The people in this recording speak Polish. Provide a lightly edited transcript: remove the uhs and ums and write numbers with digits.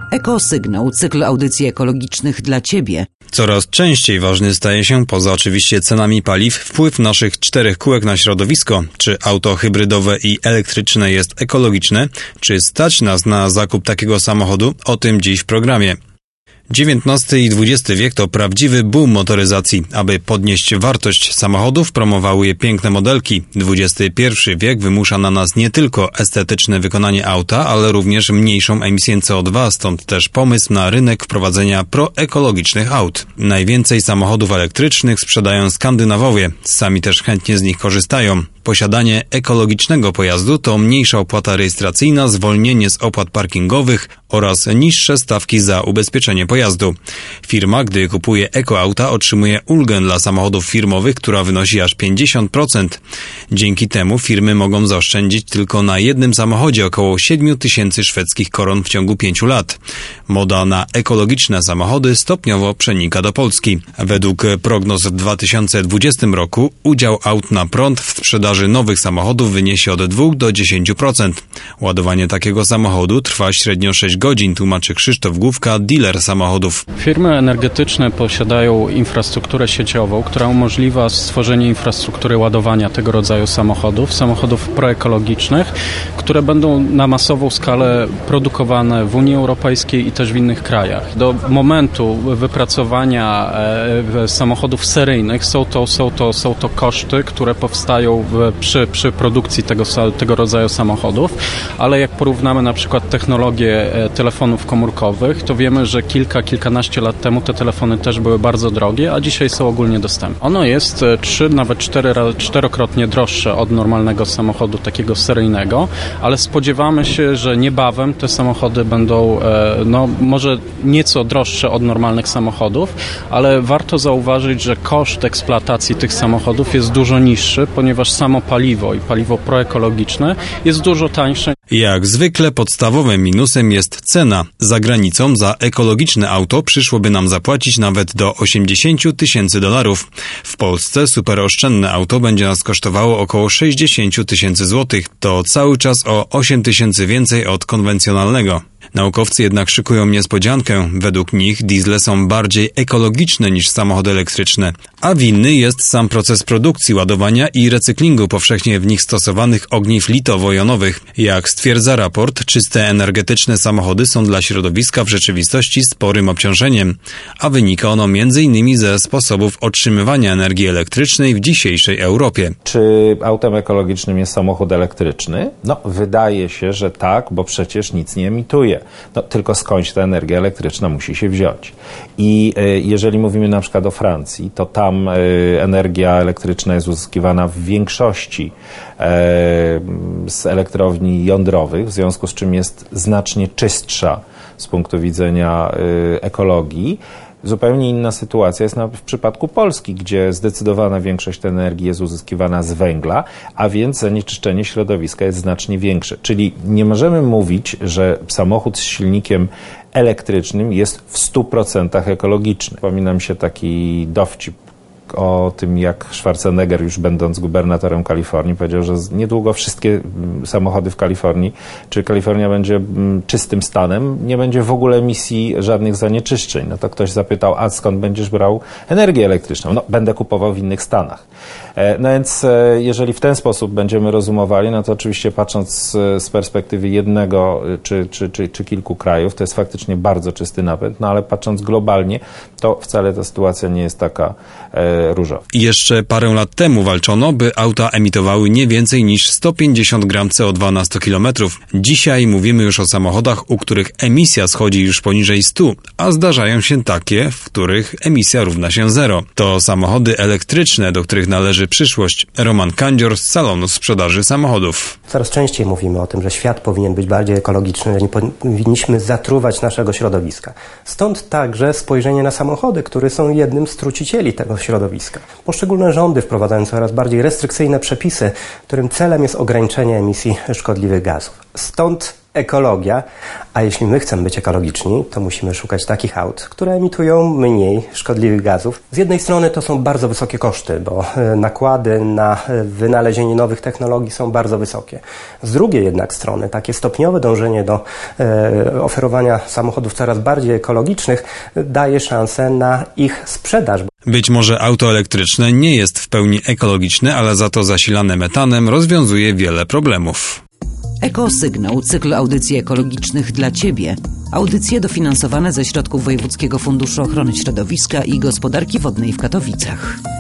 Ekosygnał, cykl audycji ekologicznych dla Ciebie. Coraz częściej ważny staje się, poza oczywiście cenami paliw, wpływ naszych 4 kółek na środowisko. Czy auto hybrydowe i elektryczne jest ekologiczne? Czy stać nas na zakup takiego samochodu? O tym dziś w programie. XIX i XX wiek to prawdziwy boom motoryzacji. Aby podnieść wartość samochodów, promowały je piękne modelki. XXI wiek wymusza na nas nie tylko estetyczne wykonanie auta, ale również mniejszą emisję CO2, stąd też pomysł na rynek wprowadzenia proekologicznych aut. Najwięcej samochodów elektrycznych sprzedają Skandynawowie. Sami też chętnie z nich korzystają. Posiadanie ekologicznego pojazdu to mniejsza opłata rejestracyjna, zwolnienie z opłat parkingowych oraz niższe stawki za ubezpieczenie pojazdu. Firma, gdy kupuje ekoauta, otrzymuje ulgę dla samochodów firmowych, która wynosi aż 50%. Dzięki temu firmy mogą zaoszczędzić tylko na jednym samochodzie około 7 000 szwedzkich koron w ciągu 5 lat. Moda na ekologiczne samochody stopniowo przenika do Polski. Według prognoz w 2020 roku udział aut na prąd w sprzedaży nowych samochodów wyniesie od 2 do 10%. Ładowanie takiego samochodu trwa średnio 6 godzin, tłumaczy Krzysztof Główka, dealer samochodów. Firmy energetyczne posiadają infrastrukturę sieciową, która umożliwia stworzenie infrastruktury ładowania tego rodzaju samochodów proekologicznych, które będą na masową skalę produkowane w Unii Europejskiej i też w innych krajach. Do momentu wypracowania samochodów seryjnych są to koszty, które powstają przy produkcji tego rodzaju samochodów, ale jak porównamy na przykład technologię telefonów komórkowych, to wiemy, że kilkanaście lat temu te telefony też były bardzo drogie, a dzisiaj są ogólnie dostępne. Ono jest 3, nawet 4-krotnie droższe od normalnego samochodu takiego seryjnego, ale spodziewamy się, że niebawem te samochody będą może nieco droższe od normalnych samochodów, ale warto zauważyć, że koszt eksploatacji tych samochodów jest dużo niższy, ponieważ samo paliwo i paliwo proekologiczne jest dużo tańsze. Jak zwykle podstawowym minusem jest cena. Za granicą za ekologiczne auto przyszłoby nam zapłacić nawet do $80 000. W Polsce superoszczędne auto będzie nas kosztowało około 60 000 złotych. To cały czas o 8 000 więcej od konwencjonalnego. Naukowcy jednak szykują niespodziankę. Według nich diesle są bardziej ekologiczne niż samochody elektryczne. A winny jest sam proces produkcji, ładowania i recyklingu powszechnie w nich stosowanych ogniw litowo-jonowych. Jak stwierdza raport, czyste energetyczne samochody są dla środowiska w rzeczywistości sporym obciążeniem, a wynika ono m.in. ze sposobów otrzymywania energii elektrycznej w dzisiejszej Europie. Czy autem ekologicznym jest samochód elektryczny? Wydaje się, że tak, bo przecież nic nie emituje. Tylko skądś ta energia elektryczna musi się wziąć. I jeżeli mówimy na przykład o Francji, to tam energia elektryczna jest uzyskiwana w większości z elektrowni jądrowych, w związku z czym jest znacznie czystsza z punktu widzenia ekologii. Zupełnie inna sytuacja jest w przypadku Polski, gdzie zdecydowana większość tej energii jest uzyskiwana z węgla, a więc zanieczyszczenie środowiska jest znacznie większe. Czyli nie możemy mówić, że samochód z silnikiem elektrycznym jest w 100% ekologiczny. Przypomina mi się taki dowcip o tym, jak Schwarzenegger, już będąc gubernatorem Kalifornii, powiedział, że niedługo wszystkie samochody w Kalifornii, czy Kalifornia będzie czystym stanem, nie będzie w ogóle emisji żadnych zanieczyszczeń. To ktoś zapytał, a skąd będziesz brał energię elektryczną? Będę kupował w innych stanach. Więc jeżeli w ten sposób będziemy rozumowali, to oczywiście patrząc z perspektywy jednego czy kilku krajów, to jest faktycznie bardzo czysty napęd, ale patrząc globalnie, to wcale ta sytuacja nie jest taka różowa. Jeszcze parę lat temu walczono, by auta emitowały nie więcej niż 150 gram CO2 na 100 km. Dzisiaj mówimy już o samochodach, u których emisja schodzi już poniżej 100, a zdarzają się takie, w których emisja równa się 0. To samochody elektryczne, do których należy przyszłość. Roman Kandzior z salonu sprzedaży samochodów. Coraz częściej mówimy o tym, że świat powinien być bardziej ekologiczny, że nie powinniśmy zatruwać naszego środowiska. Stąd także spojrzenie na samochody, które są jednym z trucicieli tego środowiska. Poszczególne rządy wprowadzają coraz bardziej restrykcyjne przepisy, którym celem jest ograniczenie emisji szkodliwych gazów. Stąd ekologia, a jeśli my chcemy być ekologiczni, to musimy szukać takich aut, które emitują mniej szkodliwych gazów. Z jednej strony to są bardzo wysokie koszty, bo nakłady na wynalezienie nowych technologii są bardzo wysokie. Z drugiej jednak strony takie stopniowe dążenie do oferowania samochodów coraz bardziej ekologicznych daje szansę na ich sprzedaż. Być może auto elektryczne nie jest w pełni ekologiczne, ale za to zasilane metanem rozwiązuje wiele problemów. Ekosygnał, cykl audycji ekologicznych dla Ciebie. Audycje dofinansowane ze środków Wojewódzkiego Funduszu Ochrony Środowiska i Gospodarki Wodnej w Katowicach.